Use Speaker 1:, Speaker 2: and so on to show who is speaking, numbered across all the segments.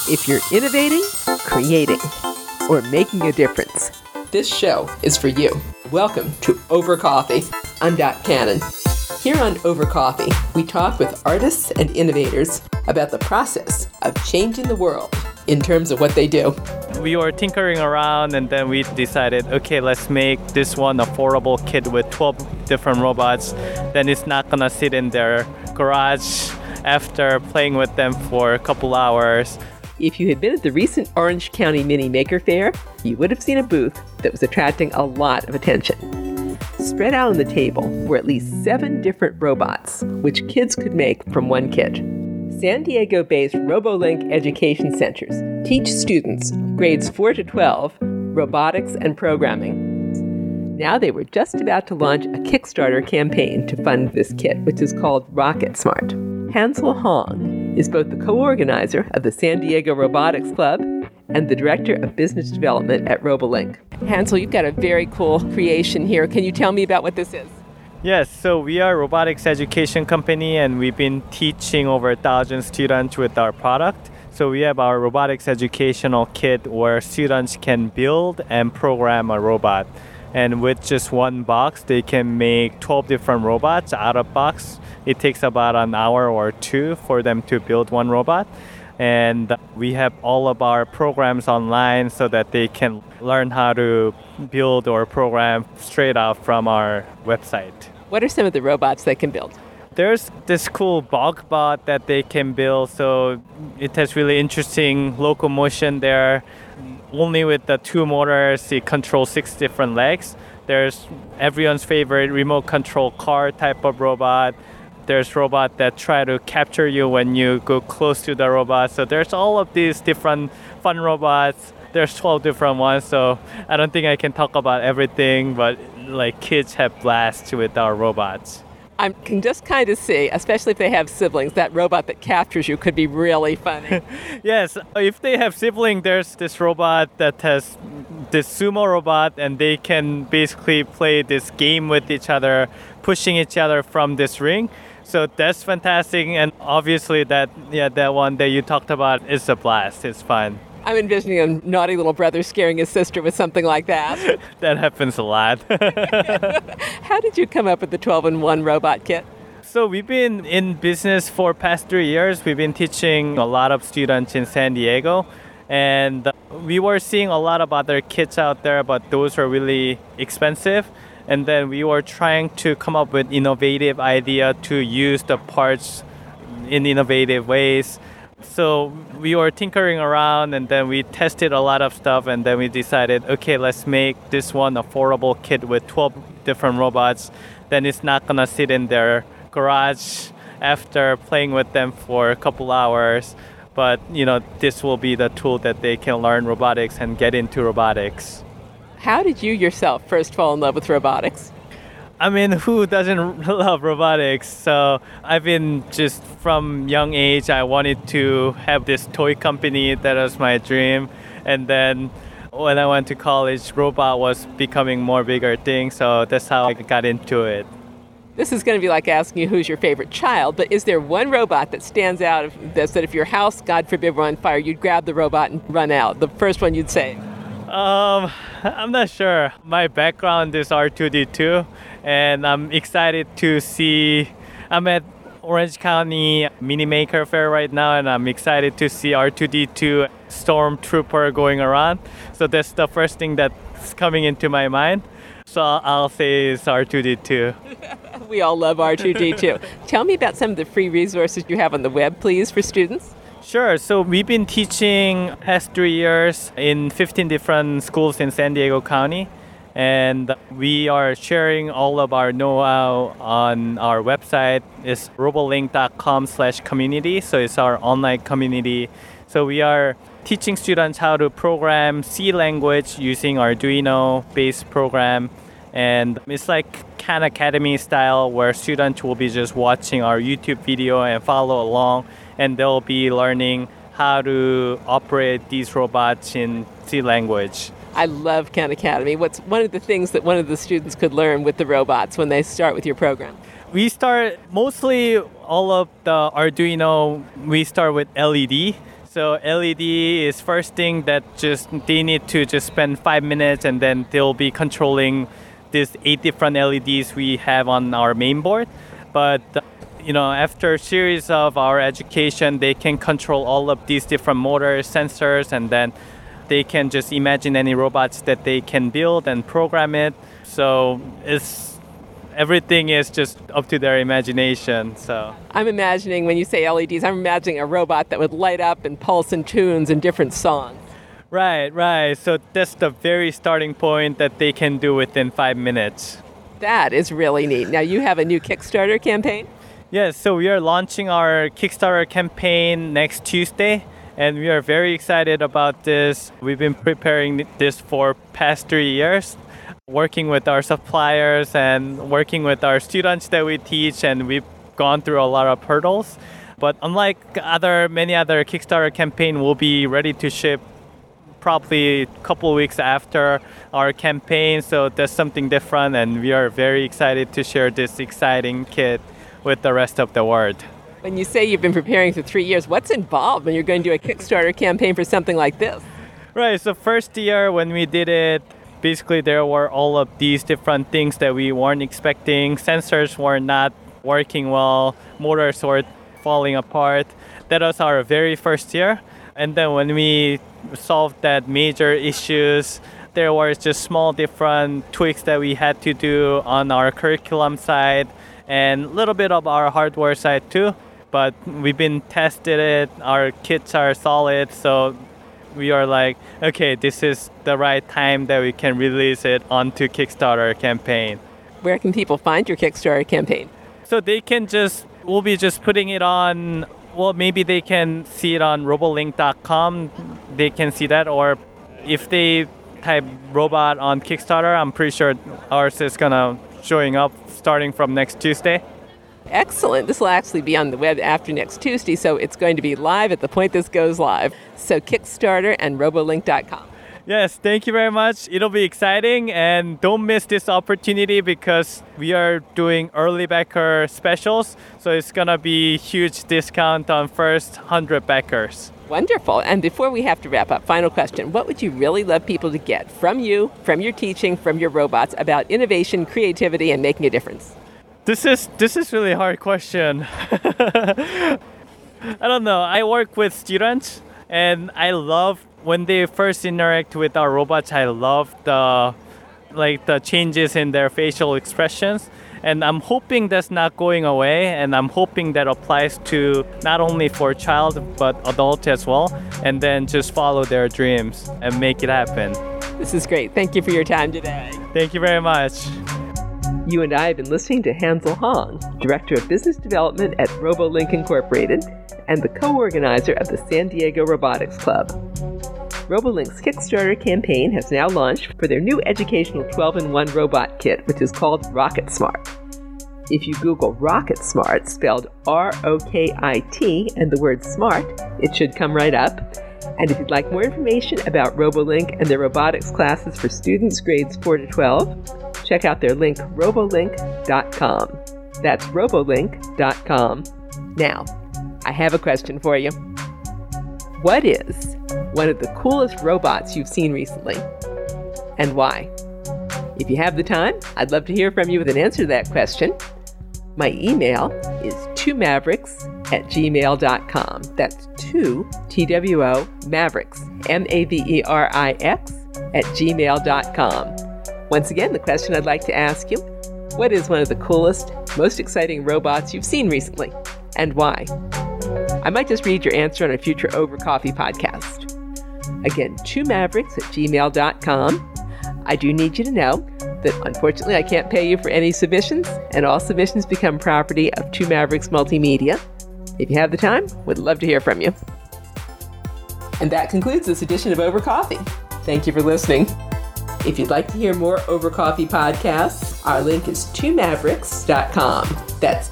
Speaker 1: If you're innovating, creating, or making a difference, this show is for you. Welcome to Over Coffee. I'm Dot Cannon. Here on Over Coffee, we talk with artists and innovators about the process of changing the world in terms of what they do.
Speaker 2: We were tinkering around and then we decided, okay, let's make this one affordable kit with 12 different robots. Then it's not gonna sit in their garage after playing with them for a couple hours.
Speaker 1: If you had been at the recent Orange County Mini Maker Faire, you would have seen a booth that was attracting a lot of attention. Spread out on the table were at least 7 different robots, which kids could make from one kit. San Diego-based RoboLink Education Centers teach students grades 4 to 12 robotics and programming. Now they were just about to launch a Kickstarter campaign to fund this kit, which is called Rocket Smart. Hansel Hong is both the co-organizer of the San Diego Robotics Club and the Director of Business Development at RoboLink. Hansel, you've got a very cool creation here. Can you tell me about what this is?
Speaker 2: Yes, so we are a robotics education company and we've been teaching over 1,000 students with our product. So we have our robotics educational kit where students can build and program a robot. And with just one box, they can make 12 different robots out of box. It takes about an hour or 2 for them to build one robot. And we have all of our programs online so that they can learn how to build or program straight out from our website.
Speaker 1: What are some of the robots they can build?
Speaker 2: There's this cool bulk bot that they can build, so it has really interesting locomotion there. Only with the 2 motors, it controls 6 different legs. There's everyone's favorite remote control car type of robot. There's robot that try to capture you when you go close to the robot. So there's all of these different fun robots. There's 12 different ones, so I don't think I can talk about everything, but like kids have blast with our robots.
Speaker 1: I can just kind of see, especially if they have siblings, that robot that captures you could be really funny.
Speaker 2: Yes, if they have siblings, there's this robot that has this sumo robot, and they can basically play this game with each other, pushing each other from this ring. So that's fantastic, and obviously that one that you talked about is a blast. It's fun.
Speaker 1: I'm envisioning a naughty little brother scaring his sister with something like that.
Speaker 2: That happens a lot.
Speaker 1: How did you come up with the 12-in-1 robot kit?
Speaker 2: So we've been in business for past 3 years. We've been teaching a lot of students in San Diego, and we were seeing a lot of other kits out there, but those are really expensive. And then we were trying to come up with innovative idea to use the parts in innovative ways. So we were tinkering around and then we tested a lot of stuff and then we decided, okay, let's make this one affordable kit with 12 different robots. Then it's not gonna sit in their garage after playing with them for a couple hours. But this will be the tool that they can learn robotics and get into robotics.
Speaker 1: How did you yourself first fall in love with robotics?
Speaker 2: I mean, who doesn't love robotics? So I've been just from young age, I wanted to have this toy company. That was my dream. And then when I went to college, robot was becoming more bigger thing. So that's how I got into it.
Speaker 1: This is going to be like asking you who's your favorite child, but is there one robot that stands out that if your house, God forbid, were on fire, you'd grab the robot and run out? The first one you'd say?
Speaker 2: I'm not sure. My background is R2-D2, and I'm excited to see. I'm at Orange County Mini Maker Faire right now, and I'm excited to see R2-D2 Stormtrooper going around. So that's the first thing that's coming into my mind. So I'll say it's R2-D2.
Speaker 1: We all love R2-D2. Tell me about some of the free resources you have on the web, please, for students.
Speaker 2: Sure. So we've been teaching past 3 years in 15 different schools in San Diego County. And we are sharing all of our know-how on our website. It's robolink.com/community. So it's our online community. So we are teaching students how to program C language using Arduino-based program. And it's like Khan Academy style where students will be just watching our YouTube video and follow along. And they'll be learning how to operate these robots in C language.
Speaker 1: I love Khan Academy. What's one of the things that one of the students could learn with the robots when they start with your program?
Speaker 2: We start mostly all of the Arduino, we start with LED. So LED is first thing that just they need to just spend 5 minutes, and then they'll be controlling these 8 different LEDs we have on our main board. But after a series of our education, they can control all of these different motors, sensors, and then they can just imagine any robots that they can build and program it. So everything is just up to their imagination. So
Speaker 1: I'm imagining, when you say LEDs, I'm imagining a robot that would light up and pulse in tunes and different songs.
Speaker 2: Right. So that's the very starting point that they can do within 5 minutes.
Speaker 1: That is really neat. Now, you have a new Kickstarter campaign?
Speaker 2: Yes, so we are launching our Kickstarter campaign next Tuesday, and we are very excited about this. We've been preparing this for past 3 years, working with our suppliers and working with our students that we teach, and we've gone through a lot of hurdles. But unlike many other Kickstarter campaign, we'll be ready to ship probably a couple of weeks after our campaign. So that's something different, and we are very excited to share this exciting kit with the rest of the world.
Speaker 1: When you say you've been preparing for 3 years, what's involved when you're going to do a Kickstarter campaign for something like this?
Speaker 2: Right, so first year when we did it, basically there were all of these different things that we weren't expecting. Sensors were not working well, motors were falling apart. That was our very first year. And then when we solved that major issues, there were just small different tweaks that we had to do on our curriculum side and a little bit of our hardware side too. But we've been tested it, our kits are solid, so we are like, okay, this is the right time that we can release it onto Kickstarter campaign.
Speaker 1: Where can people find your Kickstarter campaign?
Speaker 2: So we'll be just putting it on, well, maybe they can see it on robolink.com. They can see that, or if they type robot on Kickstarter, I'm pretty sure ours is gonna showing up starting from next Tuesday.
Speaker 1: Excellent. This will actually be on the web after next Tuesday, so it's going to be live at the point this goes live. So Kickstarter and robolink.com.
Speaker 2: Yes, thank you very much. It'll be exciting, and don't miss this opportunity because we are doing early backer specials. So it's going to be huge discount on first 100 backers.
Speaker 1: Wonderful. And before we have to wrap up, final question. What would you really love people to get from you, from your teaching, from your robots about innovation, creativity, and making a difference?
Speaker 2: This is really hard question. I don't know. I work with students, and I love when they first interact with our robots. I love the changes in their facial expressions, and I'm hoping that's not going away. And I'm hoping that applies to not only for child but adult as well. And then just follow their dreams and make it happen.
Speaker 1: This is great. Thank you for your time today.
Speaker 2: Thank you very much.
Speaker 1: You and I have been listening to Hansel Hong, Director of Business Development at RoboLink Incorporated and the co-organizer of the San Diego Robotics Club. RoboLink's Kickstarter campaign has now launched for their new educational 12-in-1 robot kit, which is called Rocket Smart. If you Google Rocket Smart, spelled R-O-K-I-T, and the word smart, it should come right up. And if you'd like more information about RoboLink and their robotics classes for students grades 4 to 12, check out their link, robolink.com. That's robolink.com. Now, I have a question for you. What is one of the coolest robots you've seen recently, and why? If you have the time, I'd love to hear from you with an answer to that question. My email is 2mavericks@gmail.com. That's 2, T-W-O, Mavericks, M-A-V-E-R-I-X, @gmail.com. Once again, the question I'd like to ask you, what is one of the coolest, most exciting robots you've seen recently, and why? I might just read your answer on a future Over Coffee podcast. Again, 2mavericks@gmail.com. I do need you to know that unfortunately I can't pay you for any submissions, and all submissions become property of 2 Mavericks Multimedia. If you have the time, would love to hear from you. And that concludes this edition of Over Coffee. Thank you for listening. If you'd like to hear more Over Coffee podcasts, our link is 2mavericks.com. That's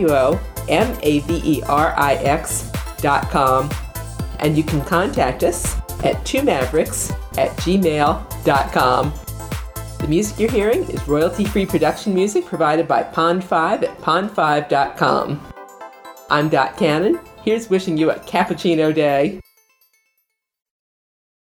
Speaker 1: TWOMAVERIX.com. And you can contact us at 2mavericks@gmail.com. The music you're hearing is royalty-free production music provided by Pond5 at pond5.com. I'm Dot Cannon. Here's wishing you a cappuccino day.